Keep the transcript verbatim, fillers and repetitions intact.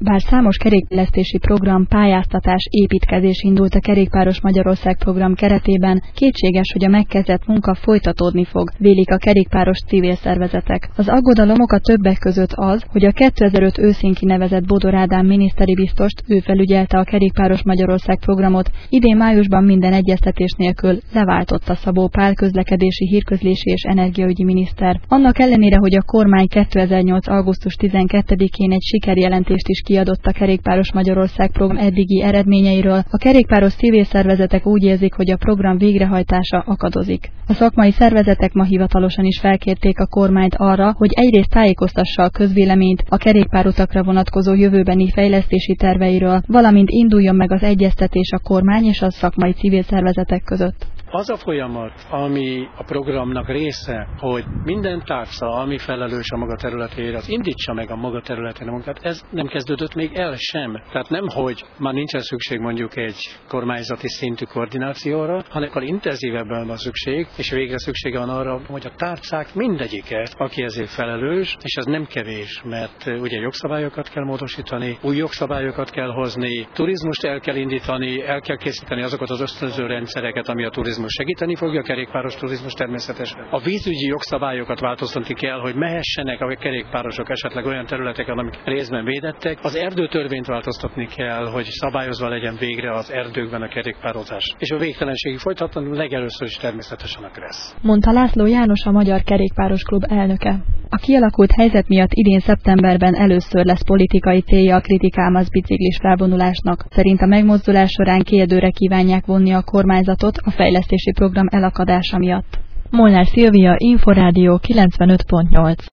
Bár számos kerékfejlesztési program, pályáztatás, építkezés indult a Kerékpáros Magyarország program keretében, kétséges, hogy a megkezdett munka folytatódni fog, vélik a kerékpáros civil szervezetek. Az aggodalom oka többek között az, hogy a kétezer-öt őszén kinevezett Bodor Ádám miniszteri biztost, ő felügyelte a Kerékpáros Magyarország programot, idén májusban minden egyeztetés nélkül leváltotta Szabó Pál közlekedési, hírközlési és energiaügyi miniszter. Annak ellenére, hogy a kormány kétezer-nyolc. augusztus tizenkettedikén egy sikerjelentést is kiadott a Kerékpáros Magyarország program eddigi eredményeiről, a kerékpáros civil szervezetek úgy érzik, hogy a program végrehajtása akadozik. A szakmai szervezetek ma hivatalosan is felkérték a kormányt arra, hogy egyrészt tájékoztassa a közvéleményt a kerékpárutakra vonatkozó jövőbeni fejlesztési terveiről, valamint induljon meg az egyeztetés a kormány és a szakmai civil szervezetek között. Az a folyamat, ami a programnak része, hogy minden tárca, ami felelős a maga területére, az indítsa meg a maga területén a munkát, ez nem kezdődött még el sem. Tehát nem, hogy már nincsen szükség mondjuk egy kormányzati szintű koordinációra, hanem akkor intenzívebben van szükség, és végre szüksége van arra, hogy a tárcák mindegyike, aki ezért felelős, és ez nem kevés, mert ugye jogszabályokat kell módosítani, új jogszabályokat kell hozni, turizmust el kell indítani, el kell készíteni azokat az ösztönző rendszereket, ami a turizmus segíteni fogja, a kerékpáros turizmus természetesen. A vízügyi jogszabályokat változtatni kell, hogy mehessenek a kerékpárosok esetleg olyan területeken, amik részben védettek. Az erdőtörvényt változtatni kell, hogy szabályozva legyen végre az erdőkben a kerékpározás. És a végtelenségi folytatlanul legelőször is természetesen a Kressz. Mondta László János, a Magyar Kerékpáros Klub elnöke. A kialakult helyzet miatt idén szeptemberben először lesz politikai célja a kritikámaz biciklis felvonulásnak. Szerint a megmozdulás során kérdőre kívánják vonni a kormányzatot a fejlesztési program elakadása miatt. Molnár Szilvia, Inforádió kilencvenöt pont nyolc.